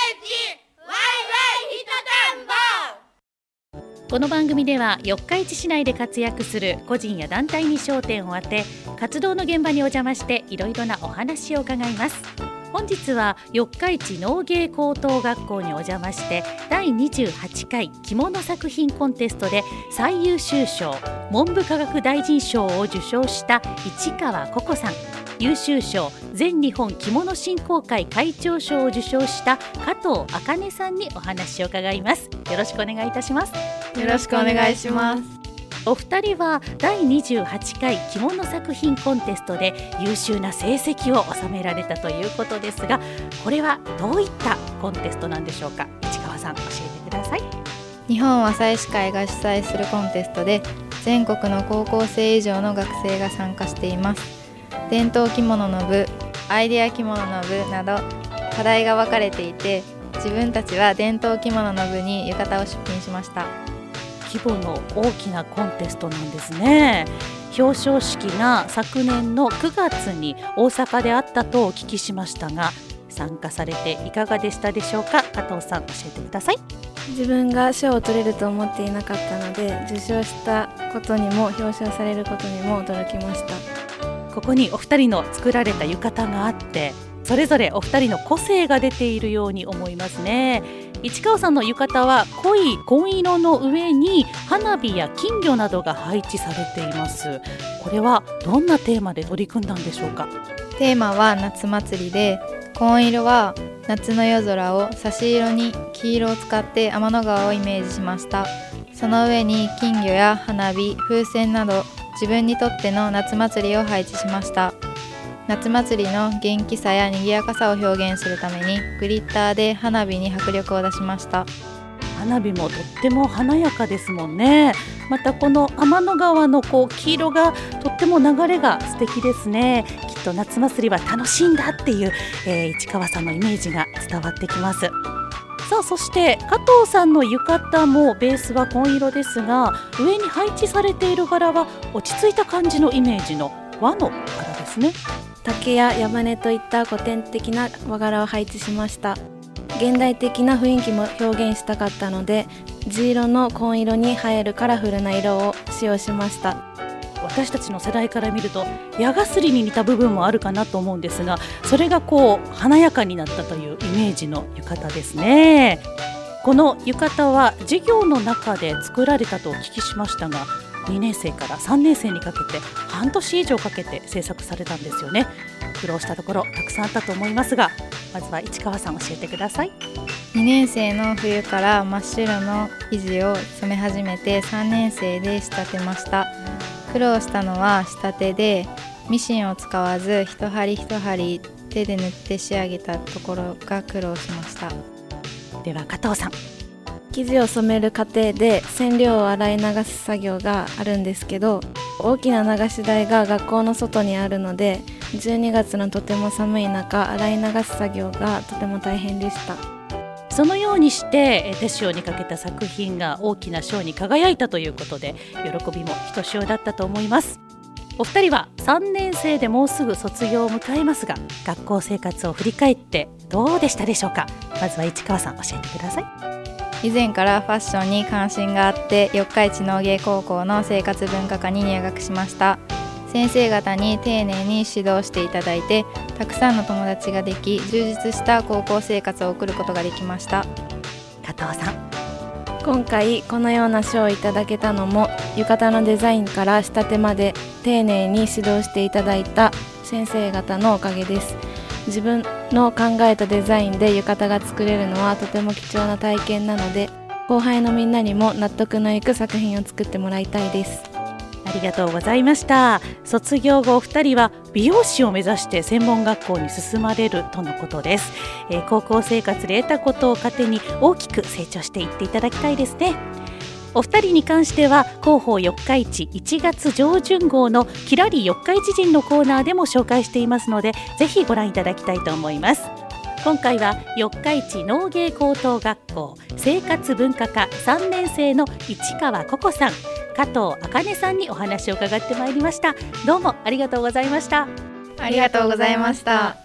この番組では四日市市内で活躍する個人や団体に焦点を当て、活動の現場にお邪魔していろいろなお話を伺います。本日は四日市農芸高等学校にお邪魔して、第28回着物作品コンテストで最優秀賞、文部科学大臣賞を受賞した市川ココさん、優秀賞、全日本着物振興会会長賞を受賞した加藤茜さんにお話を伺います。よろしくお願いいたします。 よろしくお願いします。 お二人は第28回着物作品コンテストで優秀な成績を収められたということですが、これはどういったコンテストなんでしょうか。市川さん、教えてください。 日本和裁士会が主催するコンテストで、全国の高校生以上の学生が参加しています。伝統着物の部、アイデア着物の部など課題が分かれていて、自分たちは伝統着物の部に浴衣を出品しました。 規模の大きなコンテストなんですね。表彰式が昨年の9月に大阪であったとお聞きしましたが、参加されていかがでしたでしょうか。加藤さん、教えてください。 自分が賞を取れると思っていなかったので、受賞したことにも表彰されることにも驚きました。 ここにお二人の作られた浴衣があって、それぞれお二人の個性が出ているように思いますね。市川さんの浴衣は濃い紺色の上に花火や金魚などが配置されています。これはどんなテーマで取り組んだんでしょうか。 テーマは夏祭りで、紺色は夏の夜空を、差し色に黄色を使って天の川をイメージしました。その上に金魚や花火、風船など自分にとっての夏祭りを配置しました。夏祭りの元気さや賑やかさを表現するために、グリッターで花火に迫力を出しました。 花火もとっても華やかですもんね。またこの天の川の黄色がとっても流れが素敵ですね。きっと夏祭りは楽しいんだっていう、市川さんのイメージが伝わってきます。さあ、そして加藤さんの浴衣もベースは紺色ですが、上に配置されている柄は落ち着いた感じのイメージの和の柄ですね。 竹や矢羽といった古典的な和柄を配置しました。現代的な雰囲気も表現したかったので、地色の紺色に映えるカラフルな色を使用しました。 私たちの世代から見ると矢絣に似た部分もあるかなと思うんですが、それが華やかになったというイメージの浴衣ですね。この浴衣は授業の中で作られたとお聞きしましたが、2年生から3年生にかけて半年以上かけて制作されたんですよね。苦労したところたくさんあったと思いますが、まずは市川さん、教えてください。 2年生の冬から真っ白の生地を染め始めて、3年生で仕立てました。苦労したのは仕立てで、ミシンを使わず一針一針手で縫って仕上げたところが苦労しました。 では加藤さん。 生地を染める過程で染料を洗い流す作業があるんですけど、大きな流し台が学校の外にあるので、12月のとても寒い中、洗い流す作業がとても大変でした。 そのようにして手塩にかけた作品が大きな賞に輝いたということで、喜びもひとしおだったと思います。お二人は3年生でもうすぐ卒業を迎えますが、学校生活を振り返ってどうでしたでしょうか。まずは市川さん、教えてください。 以前からファッションに関心があって、四日市農芸高校の生活文化科に入学しました。先生方に丁寧に指導していただいて、たくさんの友達ができ、充実した高校生活を送ることができました。 加藤さん。 今回このような賞をいただけたのも、浴衣のデザインから仕立てまで丁寧に指導していただいた先生方のおかげです。自分の考えたデザインで浴衣が作れるのはとても貴重な体験なので、後輩のみんなにも納得のいく作品を作ってもらいたいです。 ありがとうございました。卒業後お二人は美容師を目指して専門学校に進まれるとのことです。高校生活で得たことを糧に大きく成長していっていただきたいですね。お二人に関しては広報四日市1月上旬号のキラリ四日市人のコーナーでも紹介していますので、ぜひご覧いただきたいと思います。今回は四日市農芸高等学校生活文化科3年生の市川ココさん、加藤茜さんにお話を伺ってまいりました。どうもありがとうございました。 ありがとうございました。